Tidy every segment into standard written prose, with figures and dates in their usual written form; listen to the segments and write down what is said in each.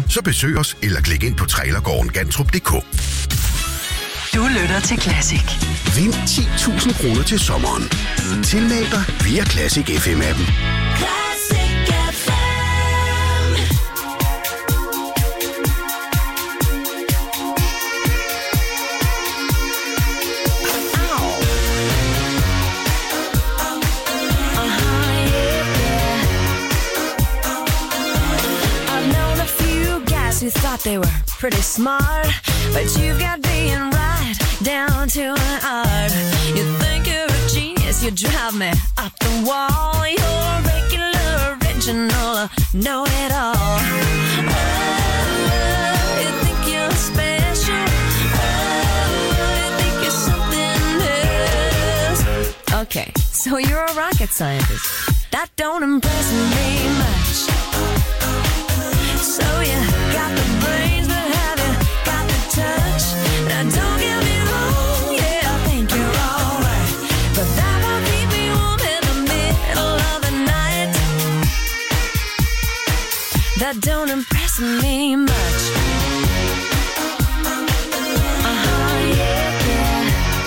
så besøg os eller klik ind på trailergården-gantrup.dk. Du lytter til Classic. Vind 10.000 kroner til sommeren. Tilmeld dig via Classic FM-appen. Classic FM. Who thought they were pretty smart, but you've got being right down to an art. You think you're a genius, you drive me up the wall. You're a regular, original, know-it-all. Oh, you think you're special. Oh, you think you're something else. Okay, so you're a rocket scientist. That don't impress me much. So you got the brains, but have you got the touch? Now don't get me wrong, yeah, I think you're alright, but that won't keep me warm in the middle of the night. That don't impress me much. Yeah.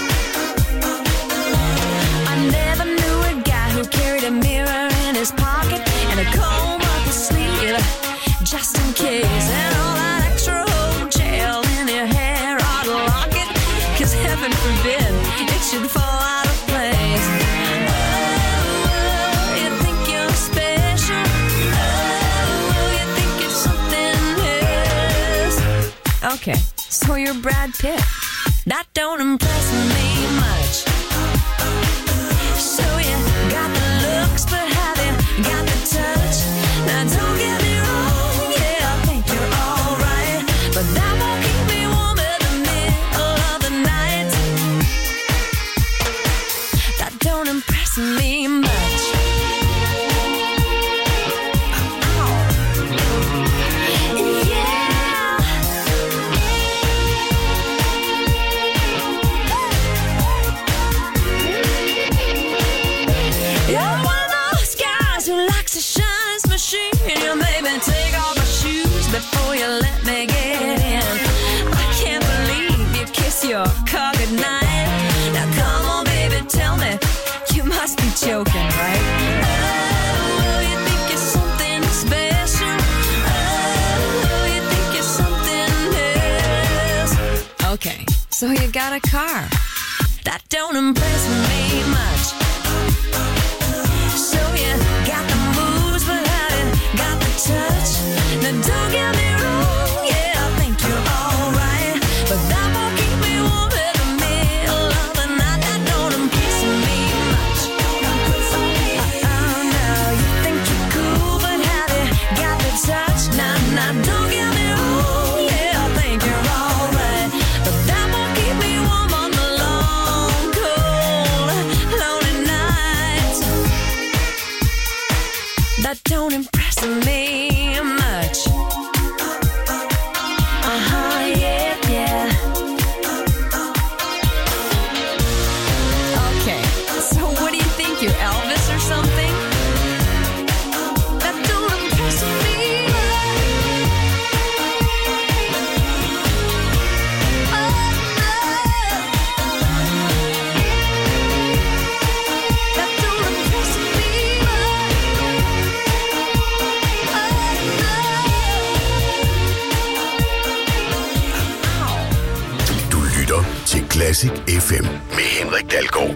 I never knew a guy who carried a mirror in his pocket and a comb up his sleeve, just in case, and all that extra old gel in your hair ought to lock it, 'cause heaven forbid it should fall out of place. Oh, you think you're special. Oh, you think you're something else. Okay, so you're Brad Pitt. That don't impress me much. So you got the looks, but have you got the touch? Now don't get me wrong, yeah, I think you're alright, but that won't keep me warm in the middle of the night. That don't impress me much. You're one of those guys who likes to shine his machine. You made me take off my shoes before you let me get in. I can't believe you kiss your car goodnight. Now come on, baby, tell me, you must be joking, right? Oh, you think you're something special. Oh, you think you're something else. Okay, so you got a car. That don't impress me much. So you got the moves, but have you got the touch? Now don't get me wrong, yeah, I think you're alright, but that won't keep me warm in the middle of the night. That don't impress me much. No, you think you're cool, but have you got the touch? Now don't get me wrong, yeah, I think you're alright, but that won't keep me warm on the long, cold, lonely nights. That don't impress me much. Yeah. Okay, so what do you think, you're Elvis or something? That don't impress me much. Oh, no. That don't impress me much. Du lytter til Classic FM med Henrik Dalgaard.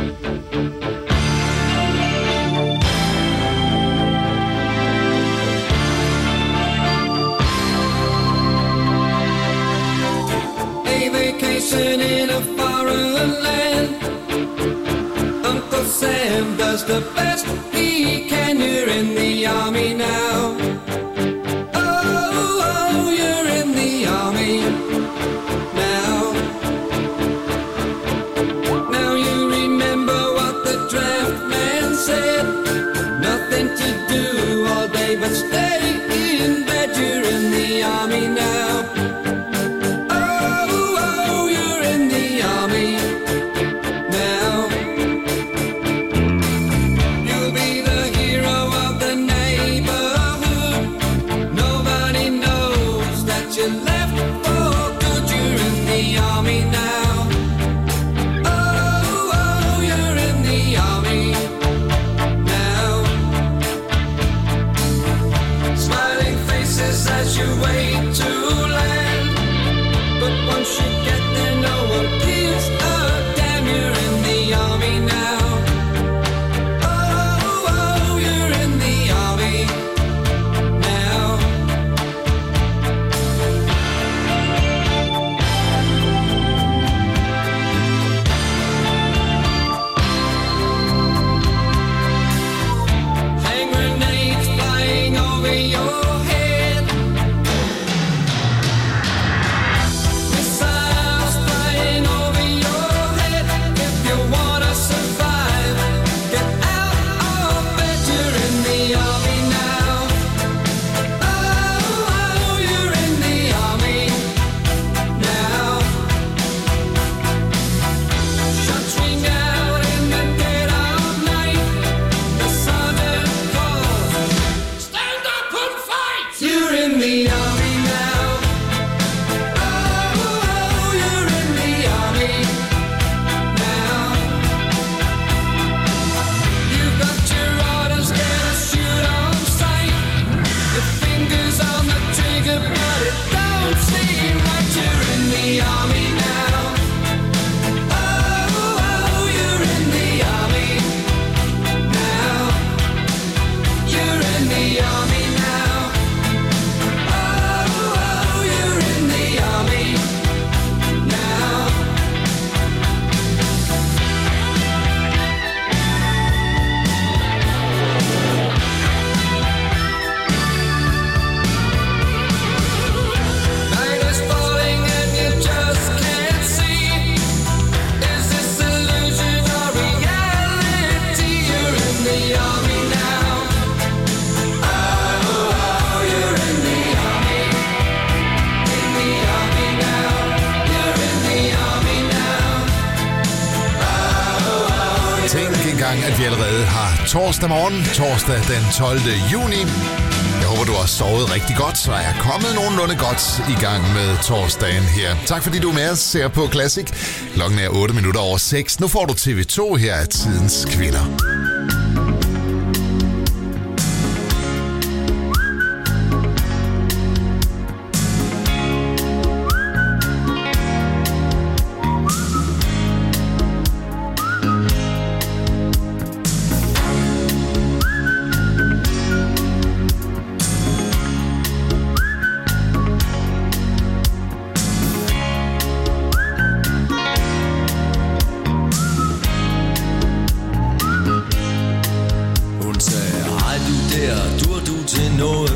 A vacation in a foreign land. Uncle Sam does the best he can. You're in the army now. Oh, you're in the army now. Now you remember what the draft man said. Nothing to do all day but stay in bed. You're in the army now. Oh, you're in the army now. You'll be the hero of the neighborhood. Nobody knows you left for good. You're in the army now. Oh, oh, you're in the army now. Smiling faces as you wait to land. But once you get there, no one gives a damn. You're in the army now. Oh, oh, you're in the army now. Hand grenades flying over your head. Missiles flying over your head. If you wanna survive, get out of bed. You're in the army now. Oh, oh, you're in the army now. Shots ring out in the dead of night. The sergeant calls, stand up and fight. You're in the army now. Oh, oh, you're in the army now. You've got your orders, gonna shoot on sight. Your fingers on the trigger, but it don't seem right. You're in the army now. Oh, oh, you're in the army now. You're in the army now. Oh, oh, you're in the army now. Night is falling and you just can't see. Is this illusion or reality? You're in the army now. Oh, oh, you're in the army. In the army now. You're in the army now. Oh, oh, Tænk engang, at vi allerede har torsdag morgen, torsdag den 12. juni. Jeg håber, du har sovet rigtig godt, så er kommet nogenlunde godt i gang med torsdagen her. Tak fordi du er med os, ser på Classic. Klokken er 8 minutter over 6. Nu får du TV2 her af Tidens Kvinder. Hun sagde, hej du der, dur du til noget?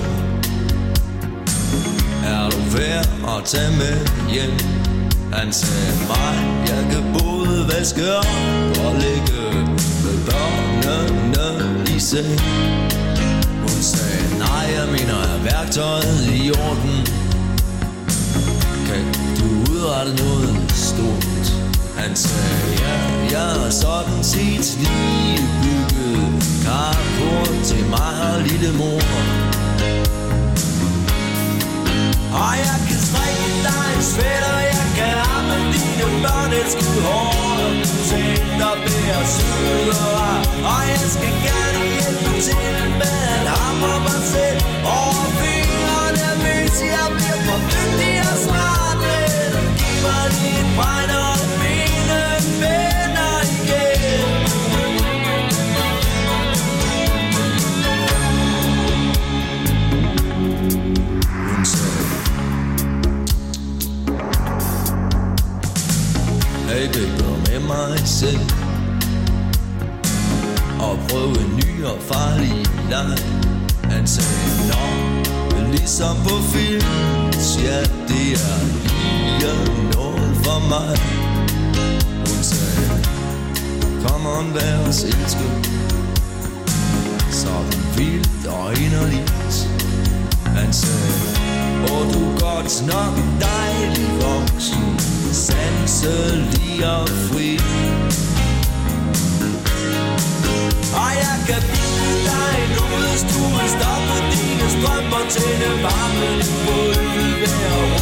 Er du værd at tage med hjem? Han sagde, mig, jeg kan både vaske op og lægge med børnene i seng. Hun sagde, nej, jeg mener, er værktøjet i orden? Kan du udrette noget stort? Han sagde, ja, jeg er sådan set lige bygget carport til mig og lille mor. Og jeg kan strikke dig en sweater, jeg kan ramme dine børn et skud hår. Du tænker bære sødere, og jeg skal gerne hjælpe til med at hamre mig selv over fingrene, hvis jeg bliver for dygtig og smart. Men giv mig lige et brænd og mine venner igen. Hun sagde, hey baby, med mig selv og prøve en ny og farlig leg. Han sagde, nå, ligesom på film, ja, det er lige noget for mig. Hun sagde, kom on, vær os elsket, sådan vildt og inderligt. Han sagde, du er godt nok dejlig voksen, sanselig og fri. Og jeg kan byde dig nu, hvis du vil stoppe dine strømper, tænde varmen på vejr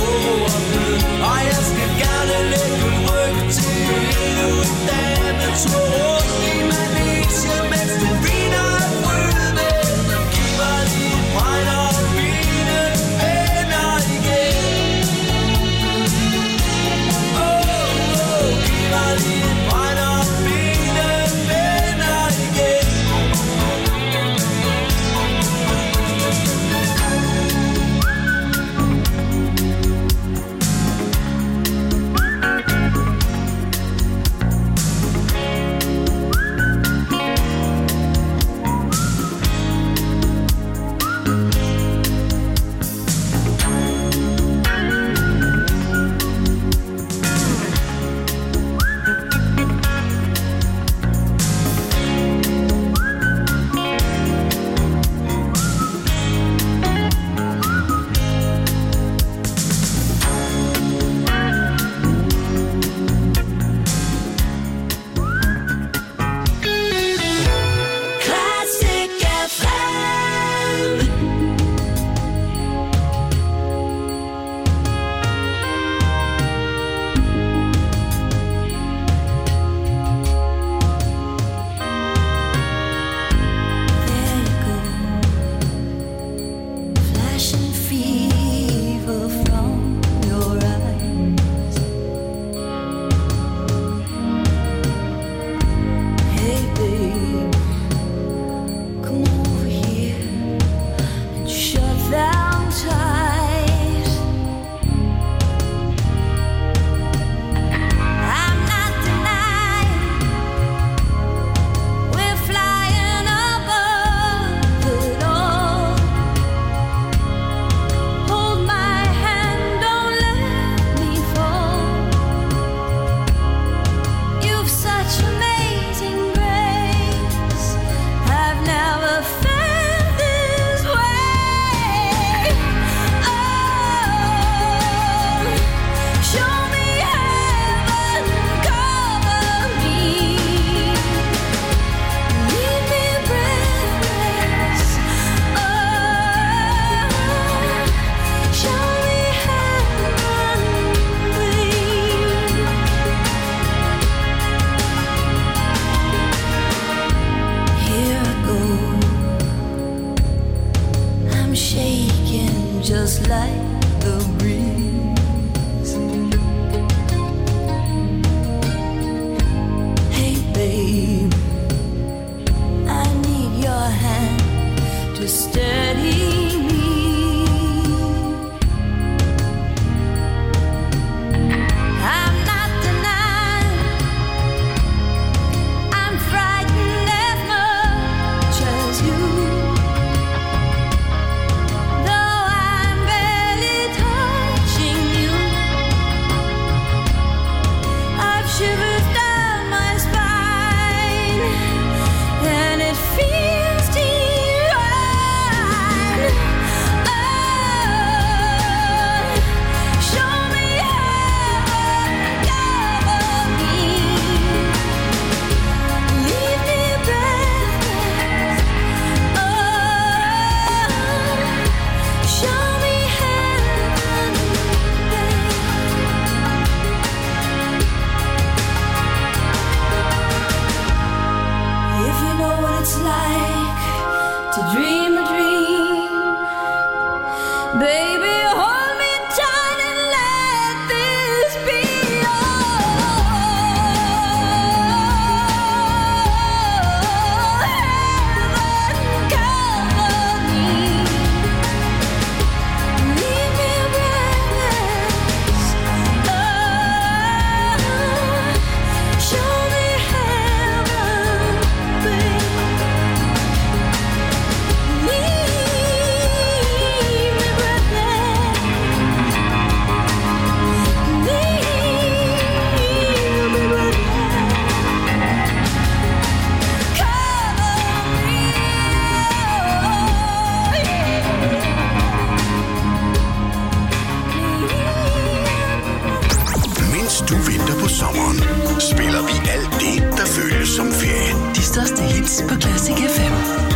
sommeren spiller vi alt det, der føles som ferie. De største hits på Classic FM.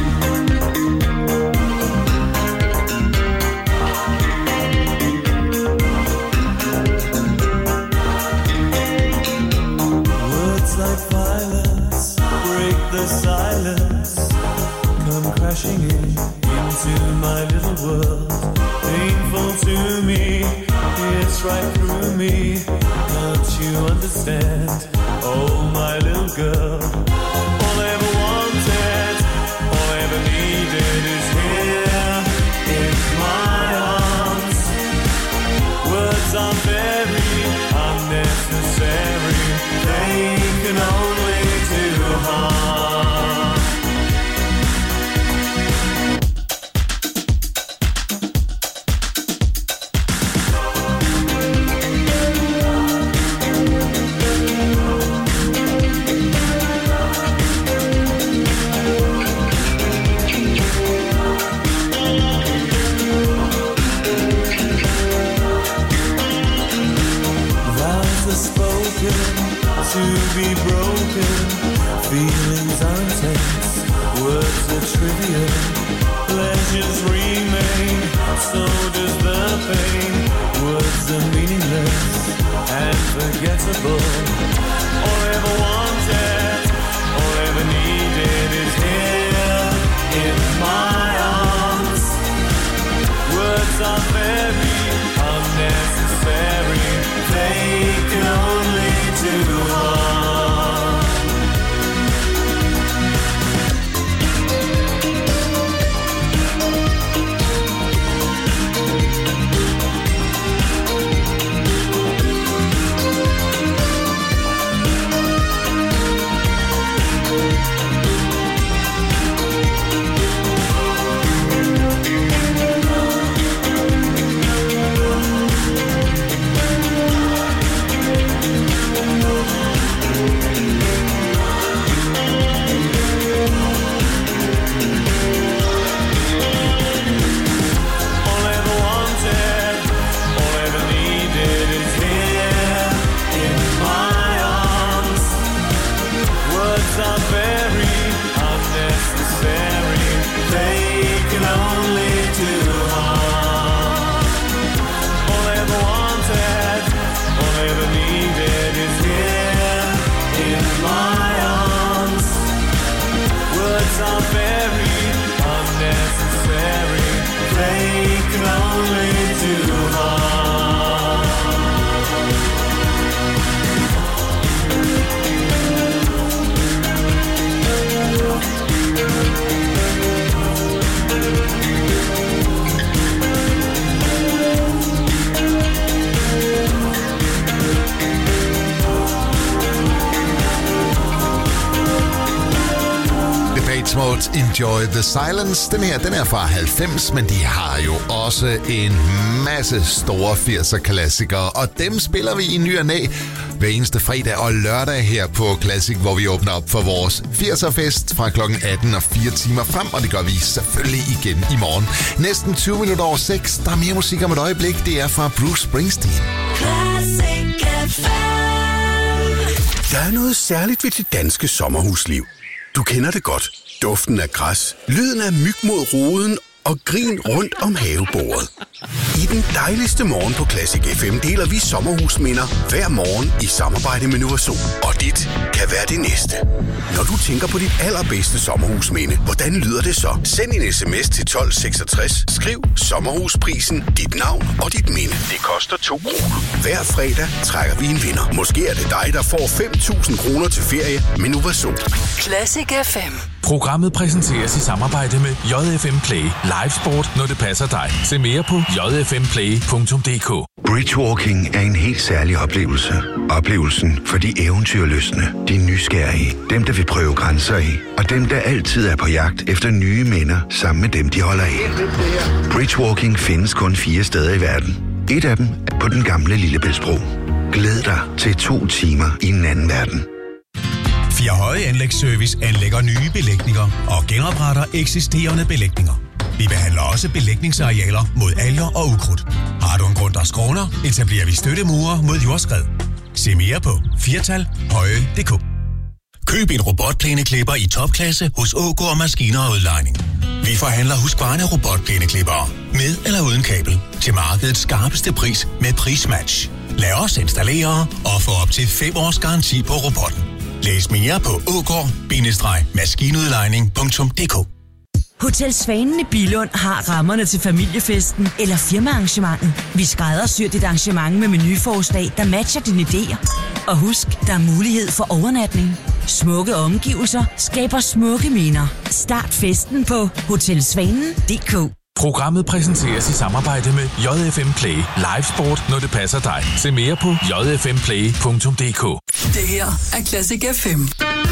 Words like violence break the silence, come crashing into my little world. Painful to me, it's right through me. Don't you understand? Oh, my little girl. All I ever wanted, all I ever needed is here in my arms. Words are very unnecessary, they can only do harm. To be broken, feelings are intense, words are trivial, pleasures remain, so does the pain. Words are meaningless and forgettable. All I ever wanted, all I ever needed is here in my arms. Words are very unnecessary, they can only do harm. Are very unnecessary, they can only do harm. Mode, Enjoy the Silence. Den her, den er fra 90, men de har jo også en masse store 80'er-klassikere, og dem spiller vi i ny og næ hver eneste fredag og lørdag her på Classic, hvor vi åbner op for vores 80'er-fest fra kl. 18 og 4 timer frem, og det gør vi selvfølgelig igen i morgen. Næsten 20 minutter over 6. Der er mere musik om et øjeblik. Det er fra Bruce Springsteen. Classic FM. Der er noget særligt ved det danske sommerhusliv. Du kender det godt. Duften af græs, lyden af myg mod ruden og grin rundt om havebordet. I den dejligste morgen på Classic FM deler vi sommerhusminder hver morgen i samarbejde med Nuvaso. Og dit kan være det næste. Når du tænker på dit allerbedste sommerhusminde, hvordan lyder det så? Send en sms til 1266, skriv sommerhusprisen, dit navn og dit minde. Det koster 2 kroner. Hver fredag trækker vi en vinder. Måske er det dig, der får 5.000 kroner til ferie med Nuvaso. Classic FM. Programmet præsenteres i samarbejde med JFM Play. Live sport, når det passer dig. Se mere på jfmplay.dk. Bridgewalking er en helt særlig oplevelse. Oplevelsen for de eventyrlystne, de nysgerrige, dem der vil prøve grænser af, og dem der altid er på jagt efter nye minder sammen med dem, de holder af. Bridgewalking findes kun 4 steder i verden. Et af dem er på den gamle Lillebæltsbro. Glæd dig til 2 timer i en anden verden. Fjerhøje Anlægsservice anlægger nye belægninger og genopretter eksisterende belægninger. Vi behandler også belægningsarealer mod alger og ukrudt. Har du en grund, der skråner, etablerer vi støttemurer mod jordskred. Se mere på firtalhøje.dk. Køb en robotplæneklipper i topklasse hos Ågaard Maskiner og Udlejning. Vi forhandler Husqvarna robotplæneklippere med eller uden kabel til markedets skarpeste pris med prismatch. Lad os installere og få op til 5 års garanti på robotten. Læs mere på ågaard-maskinudlejning.dk. Hotel Svanen i Billund har rammerne til familiefesten eller firmaarrangementet. Vi skræddersyr dit arrangement med menuforslag, der matcher dine idéer. Og husk, der er mulighed for overnatning. Smukke omgivelser skaber smukke minder. Start festen på hotelsvanen.dk. Programmet præsenteres i samarbejde med JFM Play. Live sport, når det passer dig. Se mere på jfmplay.dk. Det her er Classic FM.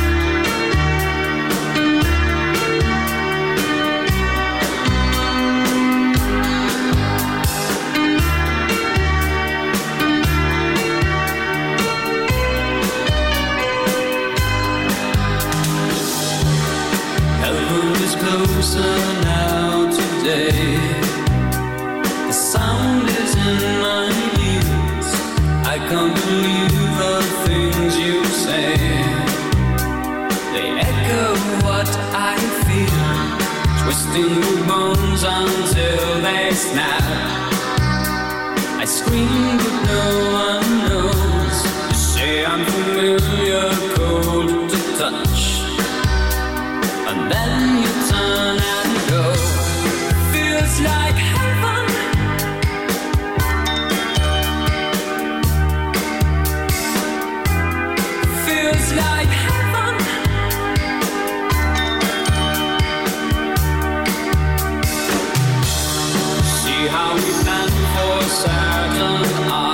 Closer now today. The sound is in my ears. I can't believe the things you say. They echo what I feel, twisting the bones until they snap. I scream but no one knows. You say I'm familiar, cold to touch, and then you turn and go. Feels like heaven. Feels like heaven. See how we plan for Saturn.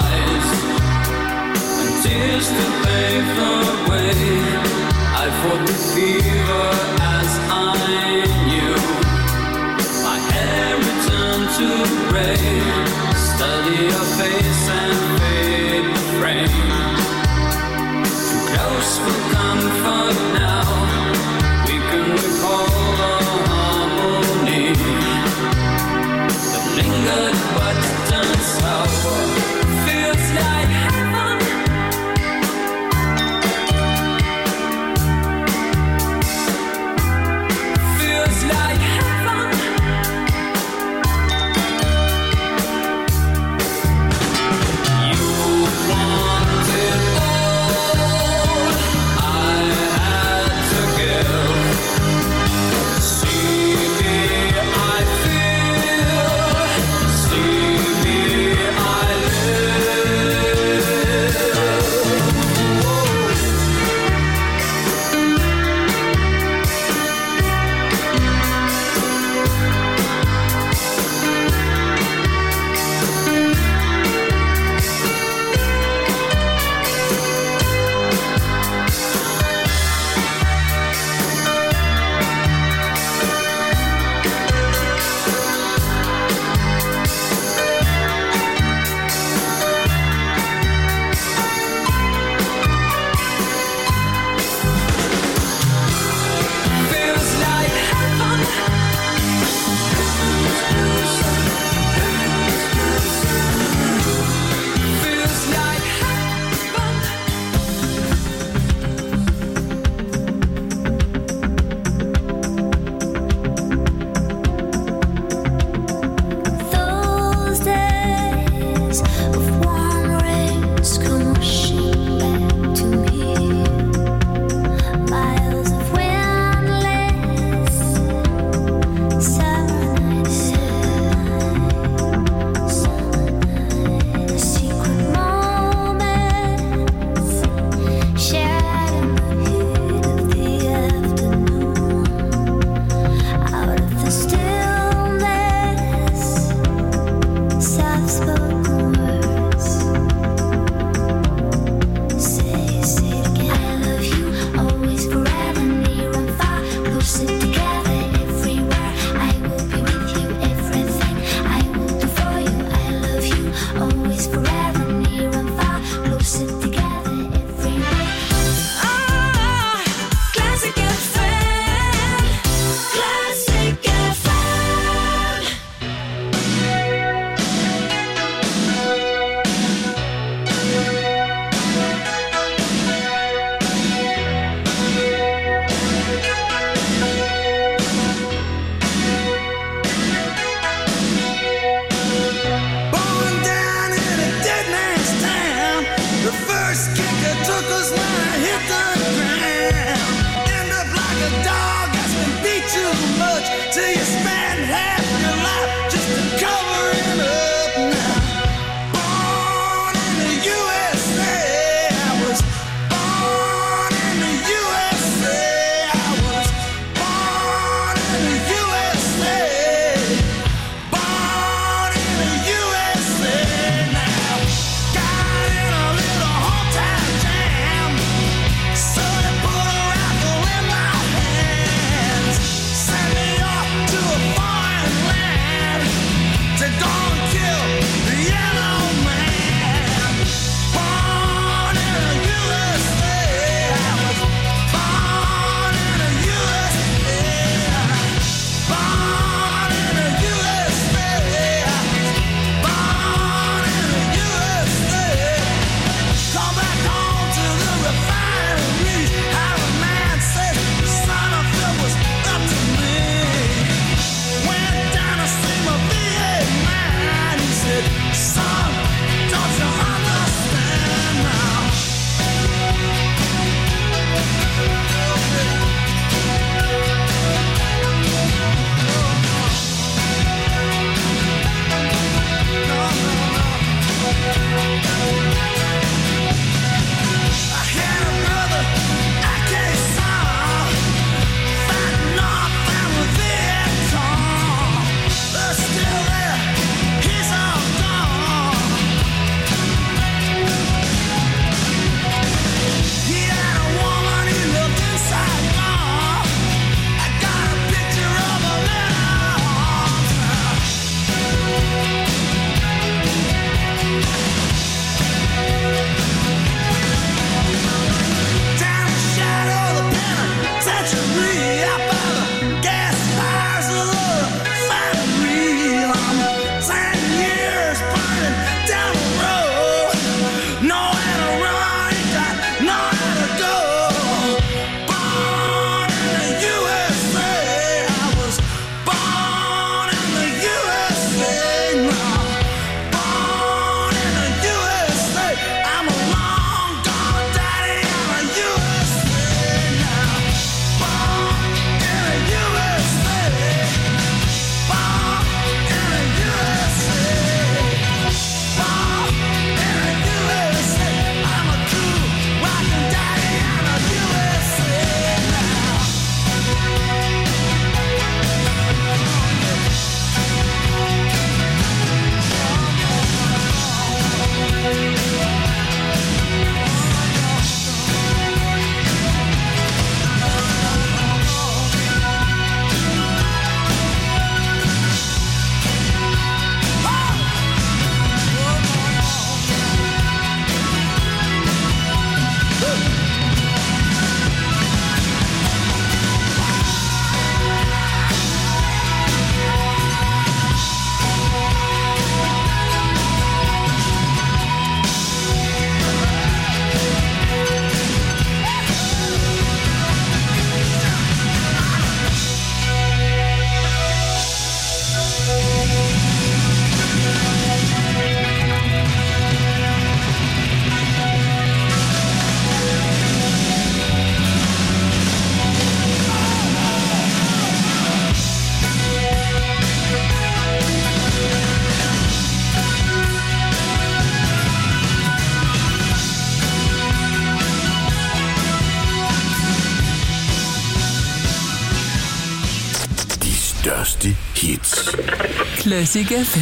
dygtig hits. Classic FM.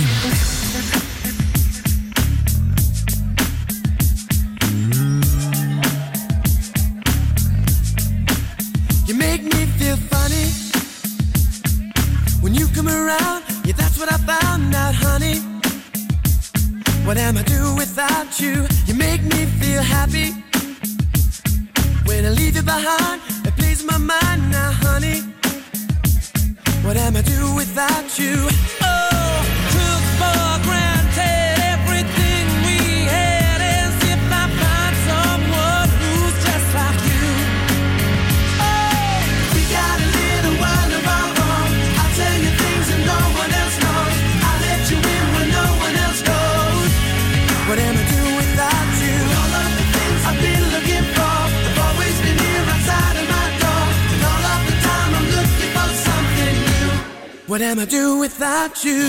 You make me feel funny when you come around. Yeah, that's what I found out, honey. What am I do without you? You make me feel happy when I leave you behind. It plays my mind now, honey. What am I do without you? Oh, took for granted everything we had, as if I find someone who's just like you. Oh, we got a little world of our own. I'll tell you things that no one else knows. I'll let you in when no one else goes. What am I do without you? All of the things I've been looking for have always been here outside of my door. And all of the time I'm looking for something new. What am I do without you?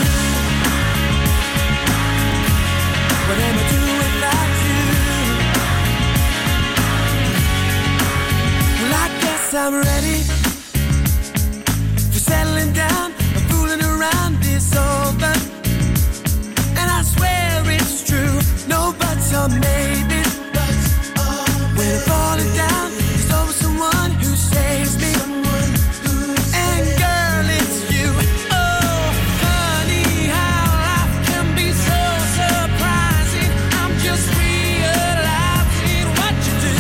What am I do without you? Well, I guess I'm ready for settling down. I'm fooling around is over, and I swear it's true. No buts or maybes. When I'm falling down, there's always someone who saves me. And girl, it's you. Oh, funny how life can be so surprising. I'm just realizing what you do.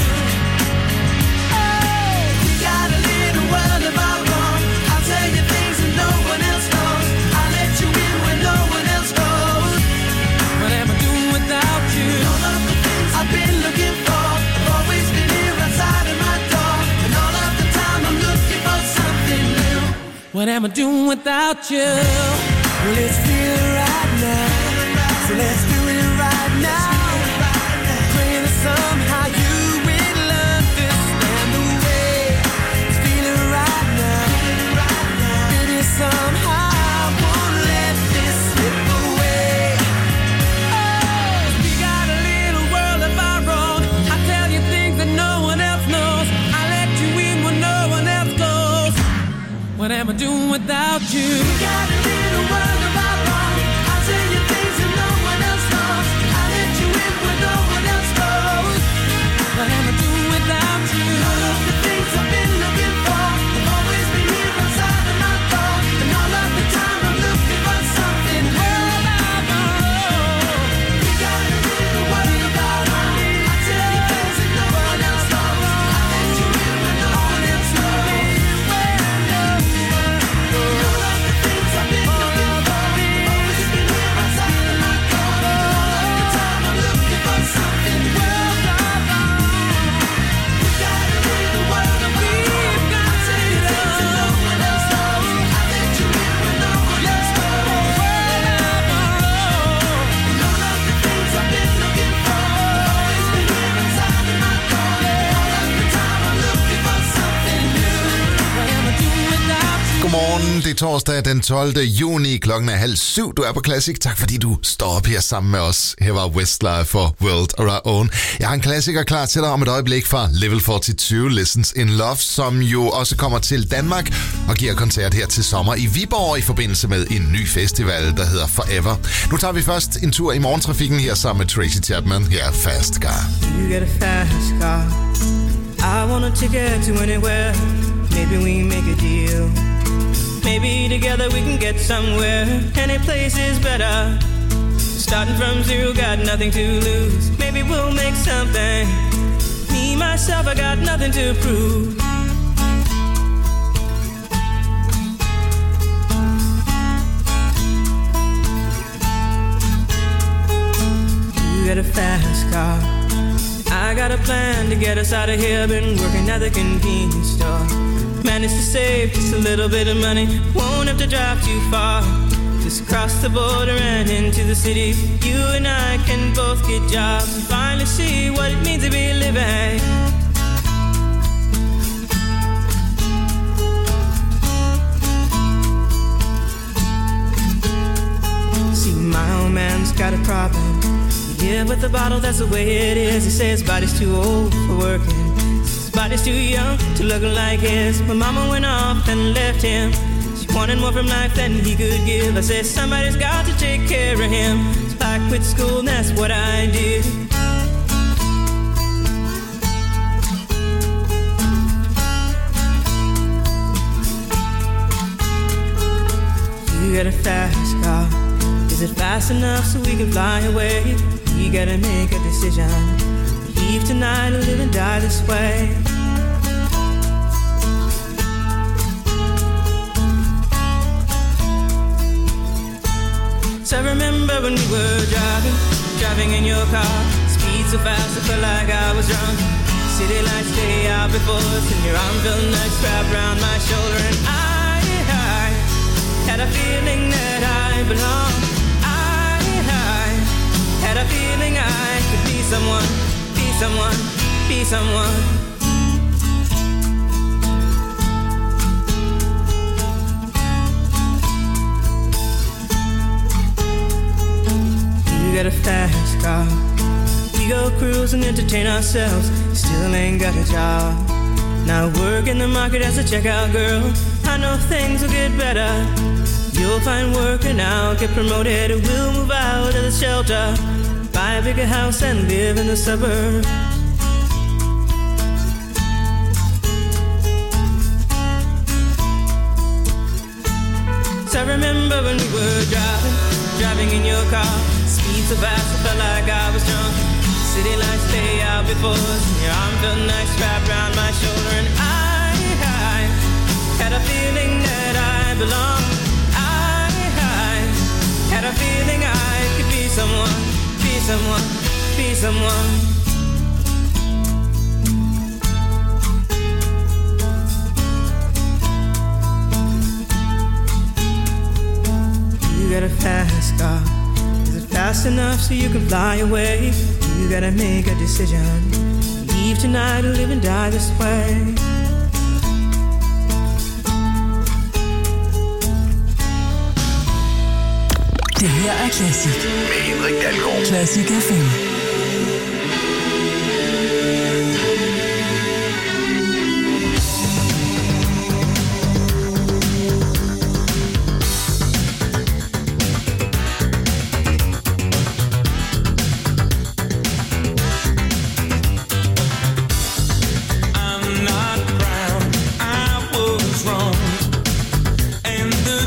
Oh, we got a little world of our own. I'll tell you things that no one else knows. I'll let you in when no one else goes. What am I doing without you? All of the things I've been looking for have always been here outside of my door. And all of the time I'm looking for something new. What am I doing without you? Well, let's feel it right now. So let's do it right now. Praying that somehow you will understand the way it's feeling right now. Maybe somehow I won't let this slip away. Oh, we got a little world of our own. I tell you things that no one else knows. I let you in when no one else goes. What am I doing without you? We got a little world of our own. I tell you things that no one else knows. I let you in when no one else goes. What am I doing without you? All of the things I've been looking for have always been here outside of my door. And all of the time I'm looking for something new. We got a little world of our own. I tell you things that no one else knows. I let you in when no one else knows. All of the things I've been looking for have always been here outside of my door. And all of the time I'm looking for something new. We got a little world of our own. I tell you things that no one else knows. I let you in when no one else knows. And all of the things I've been looking for have always been here outside of my door. And all of the time I'm looking for something new. What am I doing without you? Godmorgen, det er torsdag den 12. juni, klokken er 6:30. Du er på Classic. Tak fordi du står op her sammen med os. Her var Westlife for World of Our Own. Jeg har en klassiker klar til dig om et øjeblik fra Level 42, Lessons in Love, som jo også kommer til Danmark og giver koncert her til sommer i Viborg i forbindelse med en ny festival, der hedder Forever. Nu tager vi først en tur i morgentrafikken her sammen med Tracy Chapman. Her er Fast Car. You get a fast car. I want a ticket to anywhere. Maybe we make a deal. Maybe together we can get somewhere. Any place is better. Starting from zero, got nothing to lose. Maybe we'll make something. Me, myself, I got nothing to prove. You got a fast car. I got a plan to get us out of here. Been working at the convenience store. Managed to save just a little bit of money. Won't have to drive too far. Just cross the border and into the city. You and I can both get jobs and finally see what it means to be living. See, my old man's got a problem. He live with a bottle, that's the way it is. He says his body's too old for working. His body's too young to look like his. My mama went off and left him. She wanted more from life than he could give. I said somebody's got to take care of him, so I quit school and that's what I did. You got a fast car, is it fast enough so we can fly away? We gotta make a decision, leave tonight or live and die this way. So I remember when we were driving in your car, speed so fast I felt like I was drunk. City lights lay out before us and your arm felt nice wrapped around my shoulder. And I had a feeling that I belonged. I had a feeling I could be someone, be someone, be someone. You got a fast car, we go cruise and entertain ourselves. Still ain't got a job. Now work in the market as a checkout girl. I know things will get better. You'll find work and I'll get promoted. We'll move out of the shelter, buy a bigger house and live in the suburbs. So I remember when we were driving in your car, speed so fast I felt like I was drunk. City lights lay out before us and your arm felt nice wrapped around my shoulder. And I had a feeling that I belonged. Had a feeling I could be someone, be someone, be someone. You got a fast car, is it fast enough so you can fly away? You gotta make a decision, leave tonight or live and die this way. Det her er Klassik. Med Henrik Dahlgaard. Klassik FM.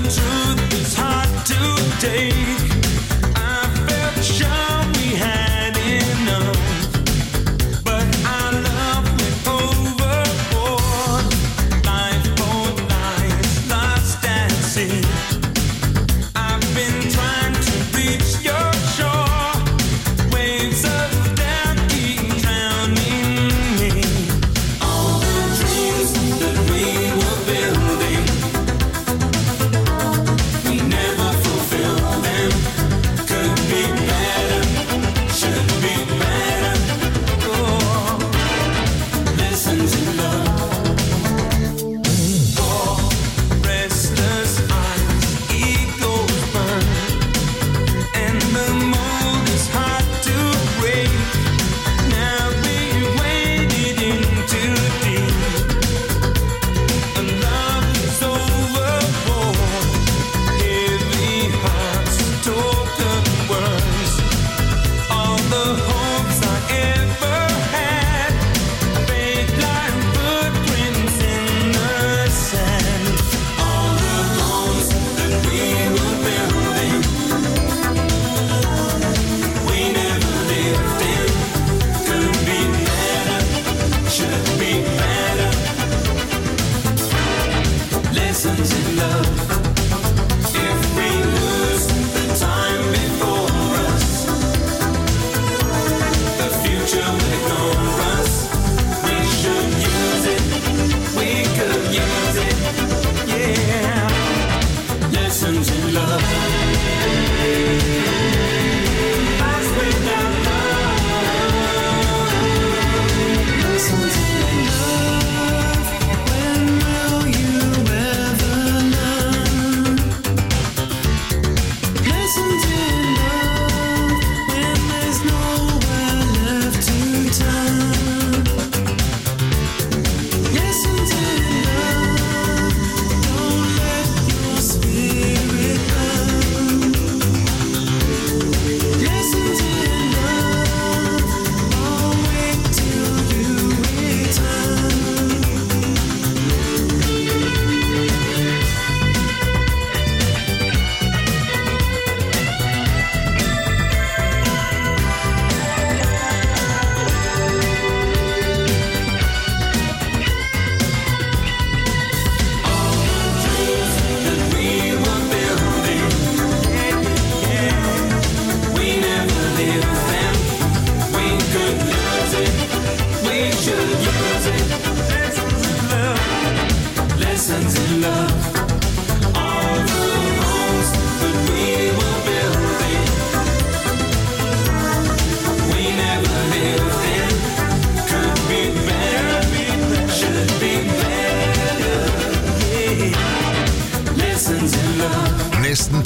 I felt sure we had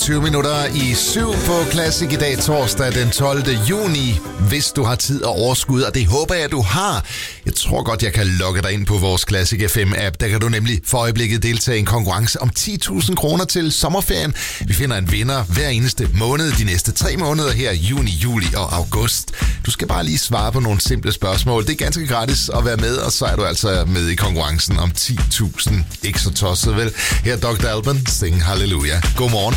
20 minutter i 7 på Classic i dag, torsdag den 12. juni. Hvis du har tid og overskud, og det håber jeg, du har. Jeg tror godt, jeg kan logge dig ind på vores Classic FM-app. Der kan du nemlig for øjeblikket deltage i en konkurrence om 10.000 kroner til sommerferien. Vi finder en vinder hver eneste måned de næste 3 måneder her, juni, juli og august. Du skal bare lige svare på nogle simple spørgsmål. Det er ganske gratis at være med, og så er du altså med i konkurrencen om 10.000. Ikke så tosset, vel? Her er Dr. Alban, Sing Halleluja. Godmorgen.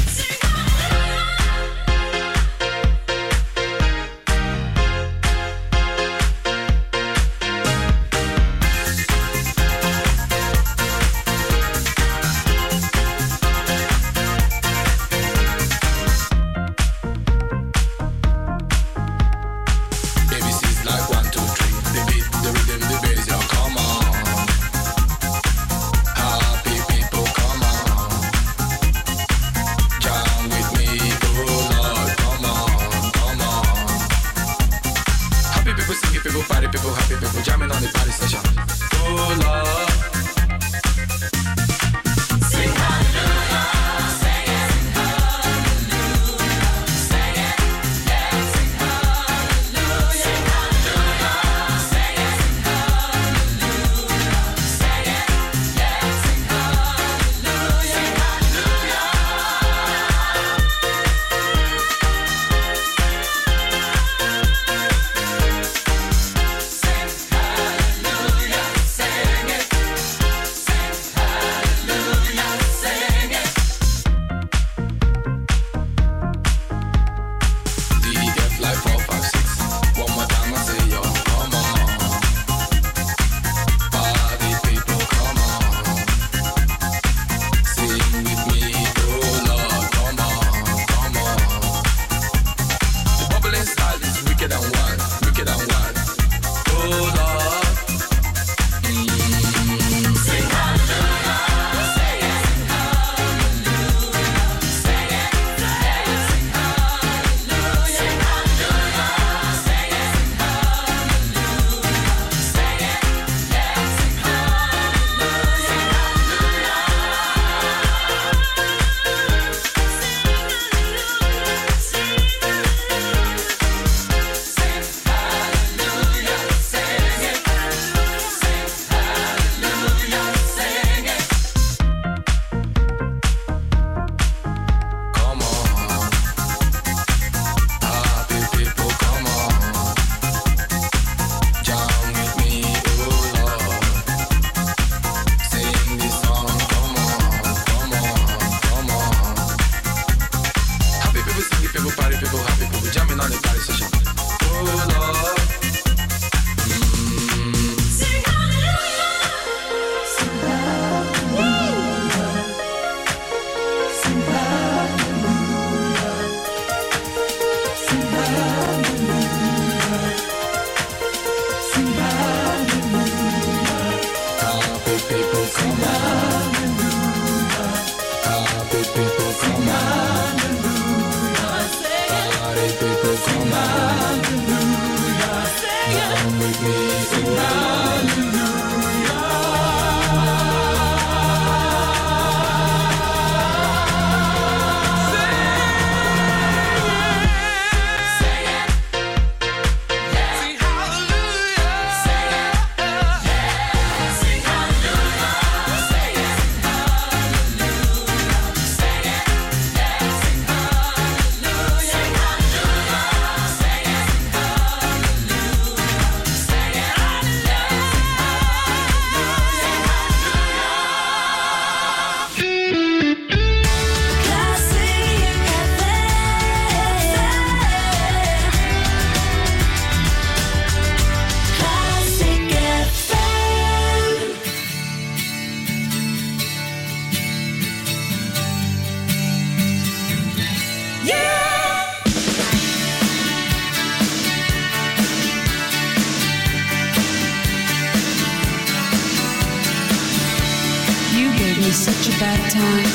Such a bad time.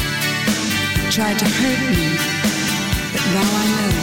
Tried to hurt me, but now I know.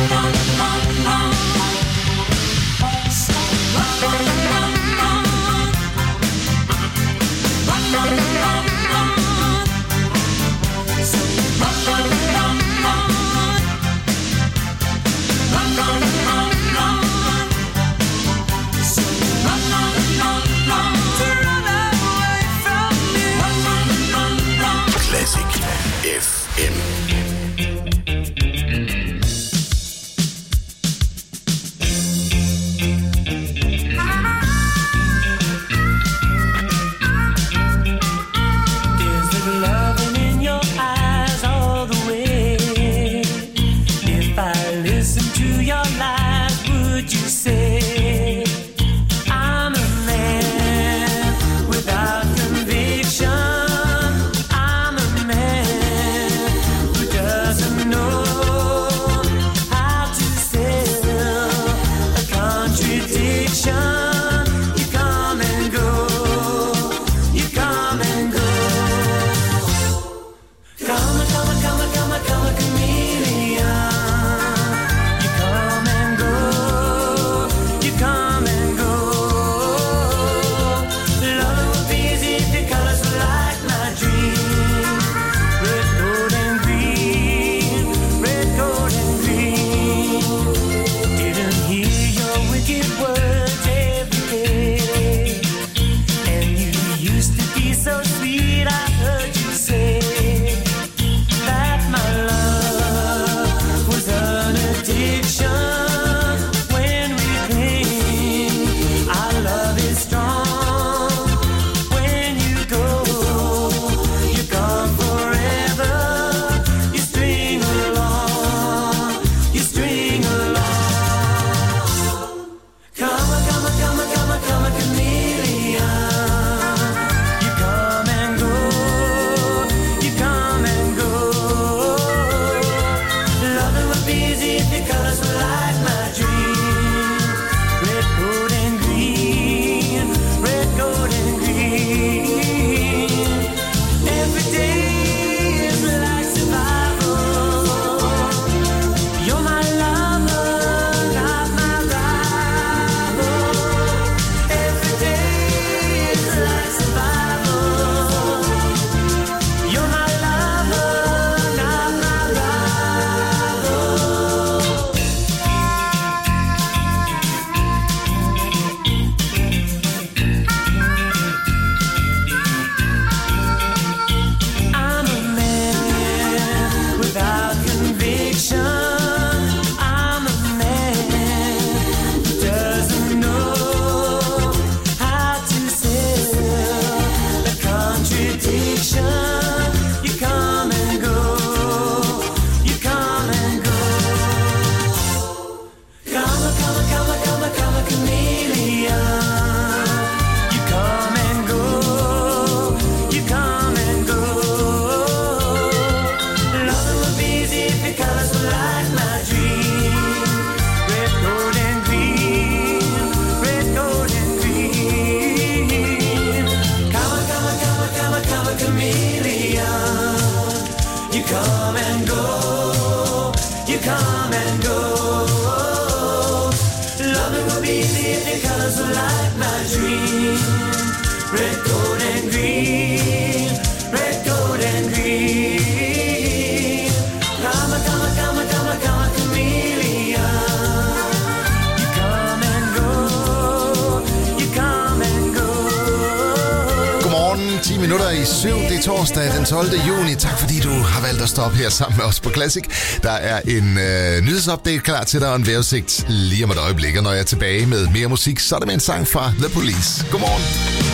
Det er torsdag den 12. juni. Tak fordi du har valgt at stoppe her sammen med os på Classic. Der er en nyhedsupdate klar til dig og en vejrudsigt lige om et øjeblik. Og når jeg er tilbage med mere musik, så er det med en sang fra The Police. Godmorgen.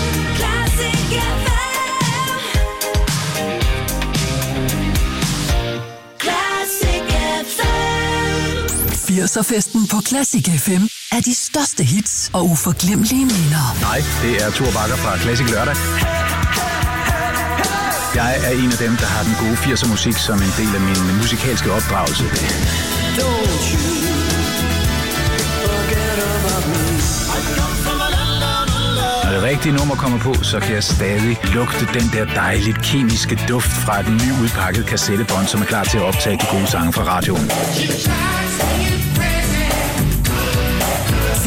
Classic 80'er-festen på Classic FM er de største hits og uforglemmelige minder. Nej, det er Thor Bakker fra Classic Lørdag. Jeg er en af dem, der har den gode 80'er musik som en del af min musikalske opdragelse. Når det rigtige nummer kommer på, så kan jeg stadig lugte den der dejligt kemiske duft fra den nyudpakkede kassettebånd, som er klar til at optage de gode sange fra radioen.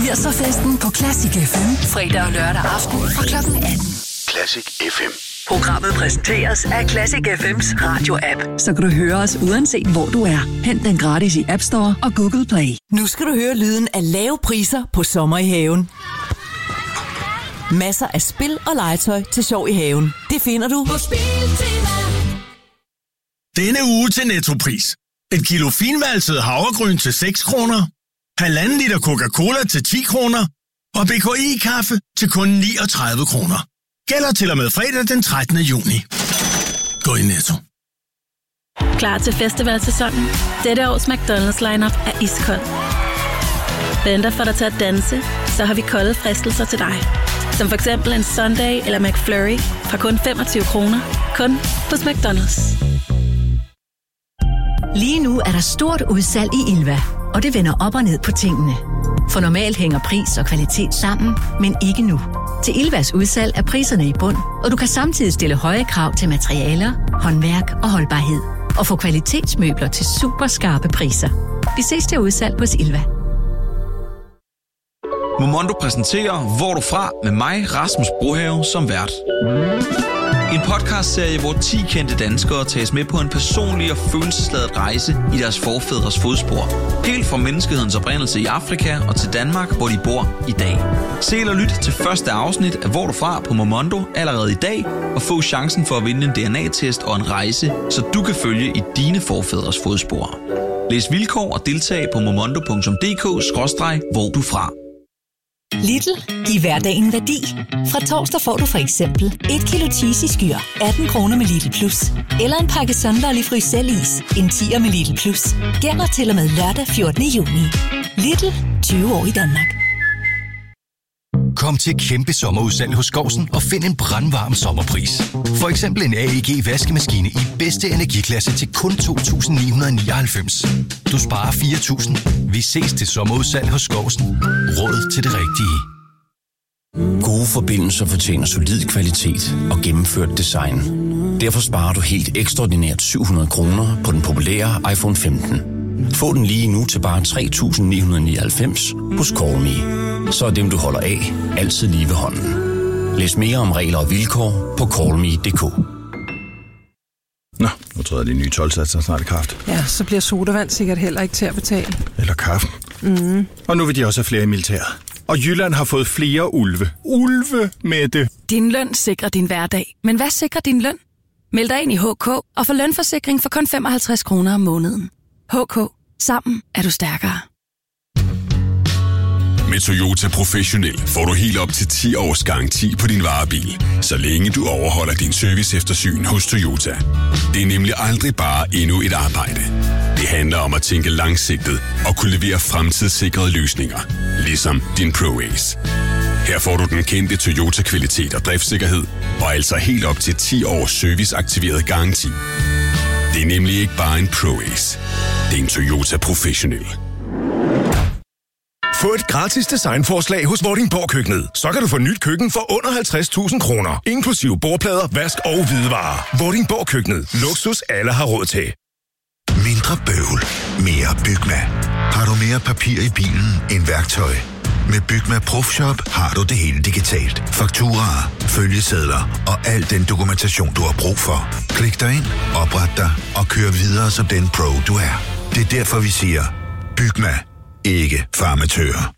80'er-festen på Classic FM. Fredag og lørdag aften fra kl. 18. Classic FM. Programmet præsenteres af Classic FM's radio-app. Så kan du høre os uanset hvor du er. Hent den gratis i App Store og Google Play. Nu skal du høre lyden af lave priser på sommer i haven. Masser af spil og legetøj til sjov i haven. Det finder du på Spiltema. Denne uge til Nettopris. Et kilo finvalset havregryn til 6 kroner. 1,5 liter Coca-Cola til 10 kroner. Og BKI-kaffe til kun 39 kroner. Gælder til og med fredag den 13. juni. Gå i Netto. Klar til festivalsæsonen? Dette års McDonald's lineup er iskold. Venter for dig til at danse, så har vi kolde fristelser til dig. Som for eksempel en Sunday eller McFlurry fra kun 25 kroner. Kun hos McDonald's. Lige nu er der stort udsalg i Ilva, og det vender op og ned på tingene. For normalt hænger pris og kvalitet sammen, men ikke nu. Til Ilvas udsalg er priserne i bund, og du kan samtidig stille høje krav til materialer, håndværk og holdbarhed. Og få kvalitetsmøbler til super skarpe priser. Vi ses til udsalg hos Ilva. Momondo præsenterer Hvor du fra med mig, Rasmus Brohave, som vært. En podcastserie, hvor 10 kendte danskere tages med på en personlig og følelsesladet rejse i deres forfædres fodspor. Helt fra menneskehedens oprindelse i Afrika og til Danmark, hvor de bor i dag. Se eller lyt til første afsnit af Hvor du fra på Momondo allerede i dag, og få chancen for at vinde en DNA-test og en rejse, så du kan følge i dine forfædres fodspor. Læs vilkår og deltag på momondo.dk/hvor du fra. Lidl. Giv hverdagen værdi. Fra torsdag får du for eksempel 1 kilo cheese i skyr, 18 kroner med Lidl Plus. Eller en pakke Sunderlig Frysellis, en 10'er med Lidl Plus. Gælder til og med lørdag 14. juni. Lidl. 20 år i Danmark. Kom til kæmpe sommerudsalg hos Skousen og find en brandvarm sommerpris. For eksempel en AEG vaskemaskine i bedste energiklasse til kun 2.999. Du sparer 4.000. Vi ses til sommerudsalg hos Skousen. Råd til det rigtige. Gode forbindelser fortjener solid kvalitet og gennemført design. Derfor sparer du helt ekstraordinært 700 kroner på den populære iPhone 15. Få den lige nu til bare 3.999 hos Callme. Så er dem, du holder af, altid lige ved hånden. Læs mere om regler og vilkår på callme.dk. Nå, nu tror jeg, de nye 12-satser snart i kraft. Ja, så bliver sodavand sikkert heller ikke til at betale. Eller kaffe. Mm. Og nu vil de også have flere i militæret. Og Jylland har fået flere ulve. Ulve med det. Din løn sikrer din hverdag. Men hvad sikrer din løn? Meld dig ind i HK og få lønforsikring for kun 55 kroner om måneden. HK. Sammen er du stærkere. Med Toyota Professionel får du helt op til 10 års garanti på din varebil, så længe du overholder din service eftersyn hos Toyota. Det er nemlig aldrig bare endnu et arbejde. Det handler om at tænke langsigtet og kunne levere fremtidssikrede løsninger, ligesom din ProAce. Her får du den kendte Toyota-kvalitet og driftssikkerhed, og altså helt op til 10 års serviceaktiveret garanti. Det er nemlig ikke bare en ProAce. Det er en Toyota Professionel. Få et gratis designforslag hos Vordingborg Køkkenet. Så kan du få nyt køkken for under 50.000 kroner. Inklusive bordplader, vask og hvidevarer. Vordingborg Køkkenet. Luksus alle har råd til. Mindre bøvl. Mere Bygma. Har du mere papir i bilen end værktøj? Med Bygma Profshop har du det hele digitalt. Fakturaer, følgesedler og al den dokumentation, du har brug for. Klik dig ind, opret dig og kør videre som den pro, du er. Det er derfor, vi siger, Bygma. Ikke farmatører.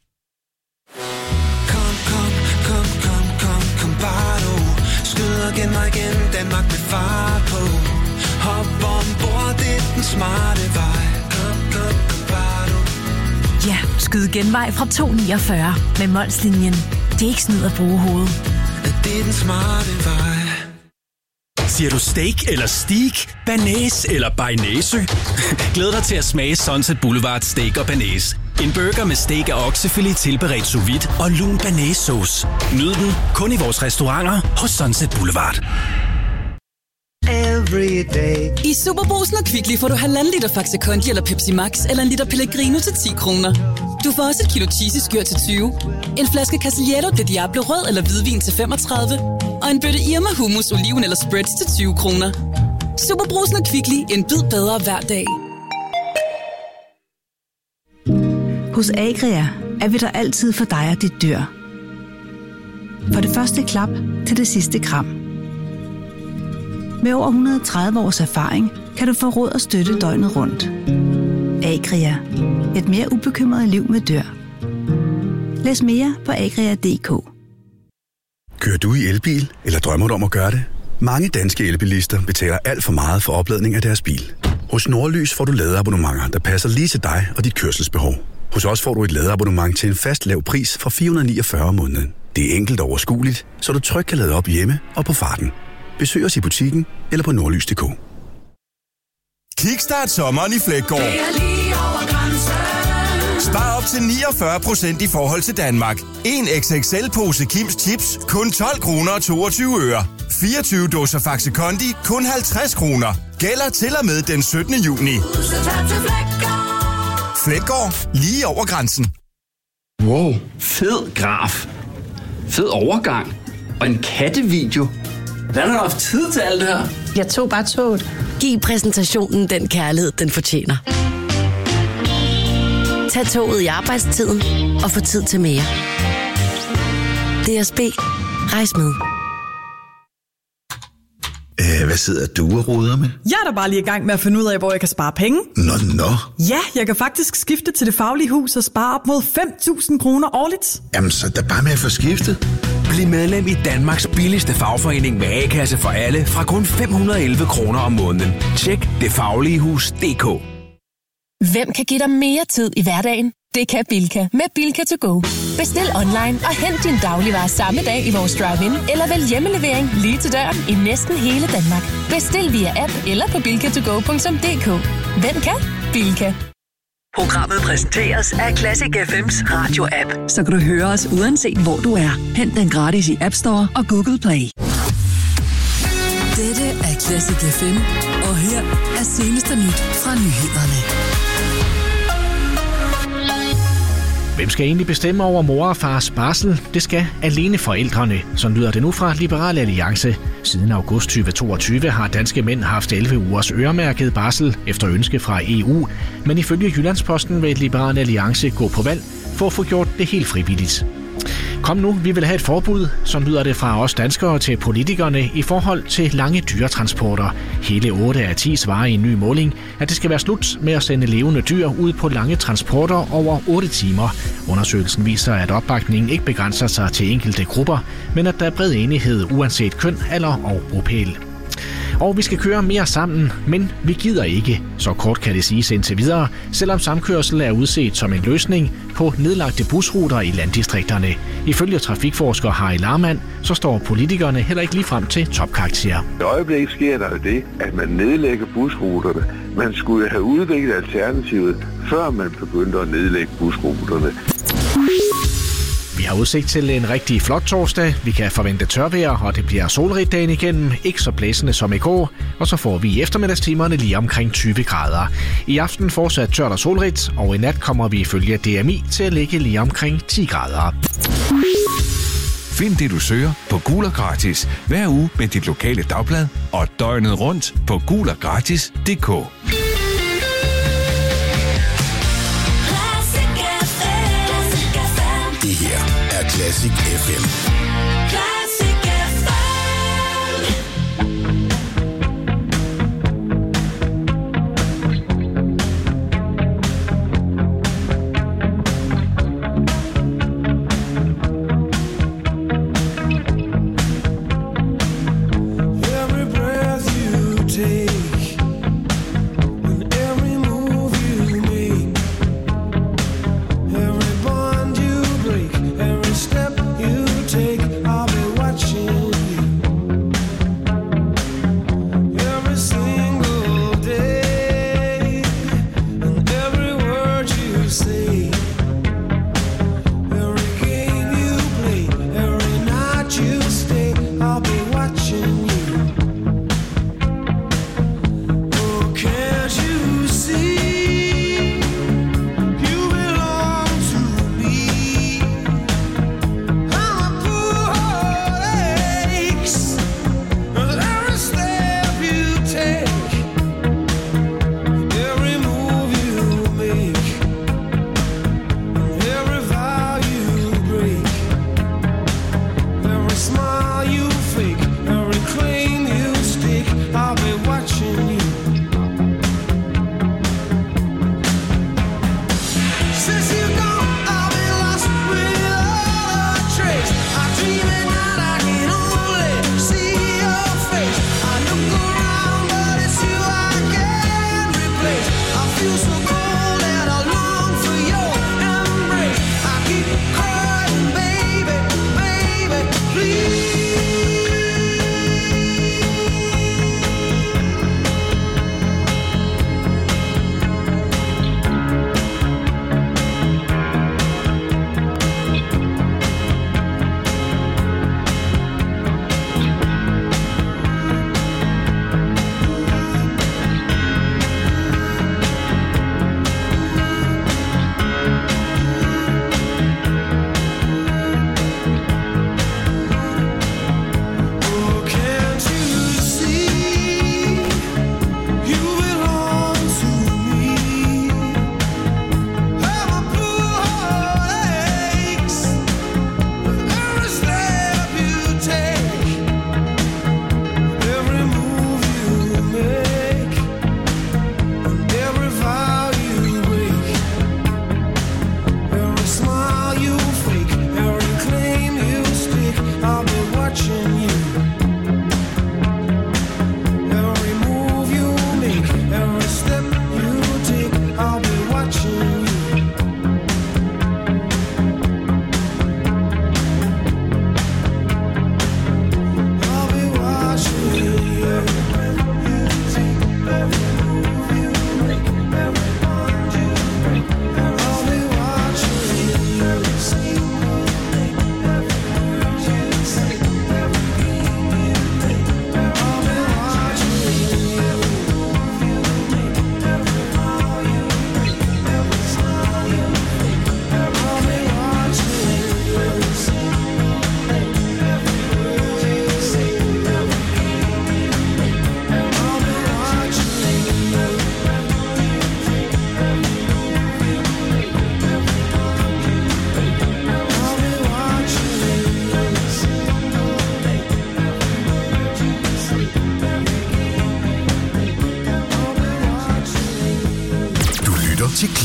Kom bare du. Skyd igen mig igen, Danmark med fart på. Hop ombord, det er den smarte vej. Kom bare du. Ja, skyd genvej fra 249 med Molslinjen. Det er ikke snyd at bruge hovedet. Det er den smarte vej. Siger du steak eller steak, banæs eller bearnaise? Glæd dig til at smage Sunset Boulevard Steak og Banæs. En burger med steak og oksefilet tilberedt sous vide og lun banæssauce. Nyd den kun i vores restauranter hos Sunset Boulevard. I Superbrugsen og Kvickly får du 1,5 liter Faxe Kondi eller Pepsi Max eller en liter Pellegrino til 10 kroner. Du får også et kilo cheese skyr til 20, en flaske Castillejo de Diablo rød eller hvidvin til 35 og en bøtte Irma hummus, oliven eller spreads til 20 kroner. Superbrugsen og Kvickly. En bid bedre hver dag. Hos Agria er vi der altid for dig og dit dyr. For det første klap til det sidste kram. Med over 130 års erfaring kan du få råd og støtte døgnet rundt. Agria. Et mere ubekymret liv med dyr. Læs mere på agria.dk. Kører du i elbil, eller drømmer du om at gøre det? Mange danske elbilister betaler alt for meget for opladning af deres bil. Hos Nordlys får du ladeabonnementer, der passer lige til dig og dit kørselsbehov. Hos os får du et ladeabonnement til en fast lav pris fra 449 om måneden. Det er enkelt og overskueligt, så du trygt kan lade op hjemme og på farten. Besøg os i butikken eller på nordlys.dk. Kickstart sommeren i Fleggaard. Spar op til 49% i forhold til Danmark. En XXL-pose Kims Chips, kun 12 kroner og 22 øre. 24 dåser Faxe Kondi, kun 50 kroner. Gælder til og med den 17. juni. Fleggaard, lige over grænsen. Wow, fed graf. Fed overgang. Og en kattevideo. Hvordan har du haft tid til alt det her? Jeg tog bare toget. Giv præsentationen den kærlighed, den fortjener. Tag toget i arbejdstiden og få tid til mere. DSB. Rejs med. Hvad sidder du og roder med? Jeg er da bare lige i gang med at finde ud af, hvor jeg kan spare penge. Nå. Ja, jeg kan faktisk skifte til Det Faglige Hus og spare op mod 5.000 kroner årligt. Jamen, så er der bare med at få skiftet. Bliv medlem i Danmarks billigste fagforening med A-kasse for alle fra kun 511 kroner om måneden. Tjek detfagligehus.dk. Hvem kan give dig mere tid i hverdagen? Det kan Bilka med Bilka to go. Bestil online og hent din dagligvarer samme dag i vores drive-in, eller vælg hjemmelevering lige til døren i næsten hele Danmark. Bestil via app eller på bilkatogo.dk. Hvem kan? Bilka. Programmet præsenteres af Classic FM's radio-app, så kan du høre os uanset hvor du er. Hent den gratis i App Store og Google Play. Dette er Classic FM, og her er seneste nyt fra nyhederne. Hvem skal egentlig bestemme over mor og fars barsel? Det skal alene forældrene. Sådan lyder det nu fra Liberal Alliance. Siden august 2022 har danske mænd haft 11 ugers øremærket barsel efter ønske fra EU. Men ifølge Jyllandsposten vil Liberal Alliance gå på valg for at få gjort det helt frivilligt. Kom nu, vi vil have et forbud, som lyder det fra os danskere til politikerne i forhold til lange dyretransporter. Hele 8 af 10 svarer i en ny måling, at det skal være slut med at sende levende dyr ud på lange transporter over 8 timer. Undersøgelsen viser, at opbakningen ikke begrænser sig til enkelte grupper, men at der er bred enighed uanset køn, alder og bopæl. Og vi skal køre mere sammen, men vi gider ikke. Så kort kan det siges indtil videre, selvom samkørsel er udset som en løsning på nedlagte busruter i landdistrikterne. Ifølge trafikforsker Harry Larmand, så står politikerne heller ikke lige frem til topkarakter. I øjeblikket sker der jo det, at man nedlægger busruterne. Man skulle have udviklet alternativet, før man begyndte at nedlægge busruterne. Vi har udsigt til en rigtig flot torsdag. Vi kan forvente tørvejr, og det bliver solrigt dagen igennem. Ikke så blæsende som i går. Og så får vi i eftermiddagstimerne lige omkring 20 grader. I aften fortsat tørt og solrigt, og i nat kommer vi ifølge DMI til at ligge lige omkring 10 grader. Find det, du søger på Gul og Gratis. Hver uge med dit lokale dagblad og døgnet rundt på guloggratis.dk. Det her er Classic FM. Classic Every breath you take and every move you make, every bond you break, every step you take, I'll be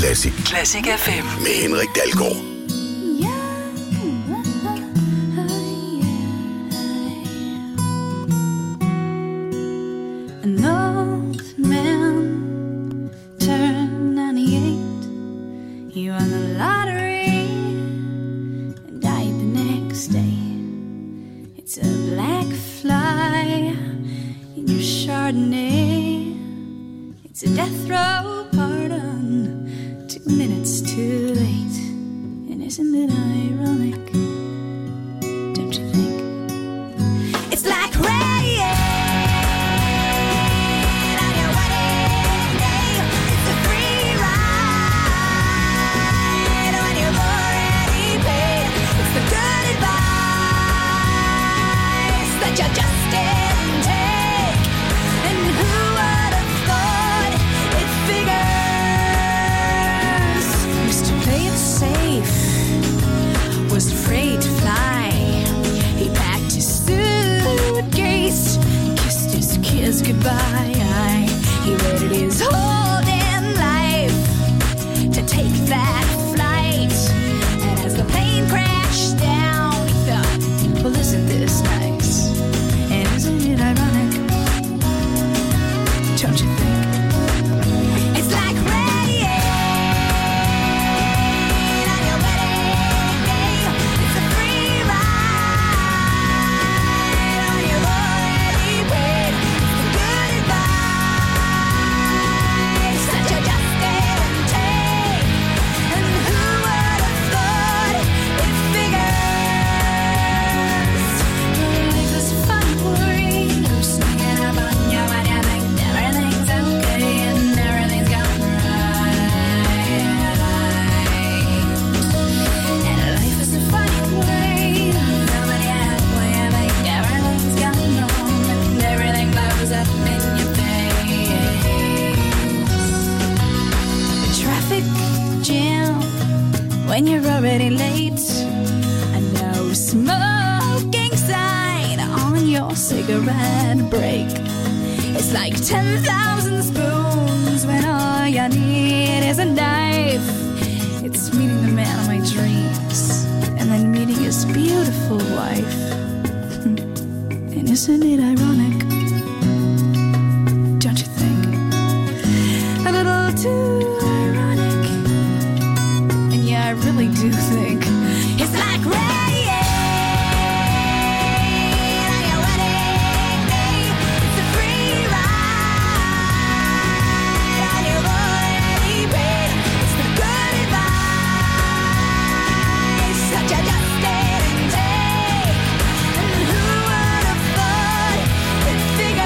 Classic. Classic FM. Med Henrik Dahlgaard. An old man turned 98. He won the lottery and died the next day. It's a black fly in your Chardonnay. It's a death row pardon, 2 minutes too late. And isn't it ironic? Don't you think? It's like rain on your wedding day. It's a free ride when you've already paid. It's the good advice that you just didn't take. And who would have thought it figures? Used to play it safe, was afraid to fly. He packed his suitcase, kissed his kids goodbye. He waited his whole damn life to take that flight. And as the plane crashed down, he thought, well, isn't this nice? And isn't it ironic? Don't you think? It's like rain on your wedding day. It's a free ride when you've already paid. It's the good advice that you just didn't take. And who would have thought it figures? Life is fun for you, sneaking up on you when you think everything's okay and everything's gone right. And life is a funny way, coming halfway, I think everything's gone wrong and everything blows up in your face. The traffic jam when you're already late. A no smoking sign on your cigarette break. It's like 10,000 spoons when all you need is a knife. It's meeting the man of my dreams and then meeting his beautiful wife. And isn't it ironic? Don't you think? A little too ironic. And yeah, I really do think it's like rain on your wedding day. It's a free ride when you've already paid. It's the good advice that you just didn't take. And who would have thought it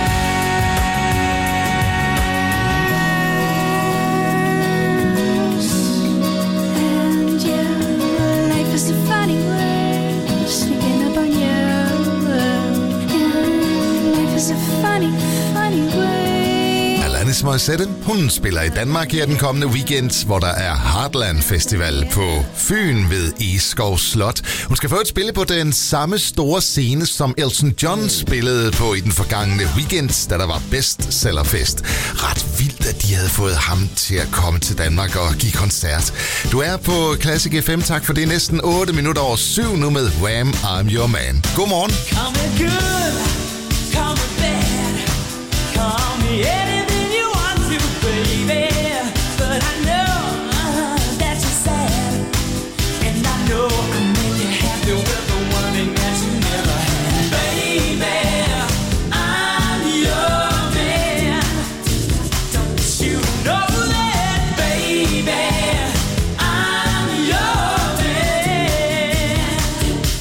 figures? And yeah, life is a funny way, sneaking up on you. Yeah, life is a funny, funny way. Alanis Morissette, hun spiller i Danmark her den kommende weekend, hvor der er Heartland Festival på Fyn ved Egeskov Slot. Hun skal få et spille på den samme store scene, som Elton John spillede på i den forgangne weekend, da der var bestsellerfest. Ret vildt, at de havde fået ham til at komme til Danmark og give koncert. Du er på Classic FM, tak for det. Næsten 8 minutter over 7 nu med Wham! I'm Your Man. Godmorgen. Call me good, call me bad, call me any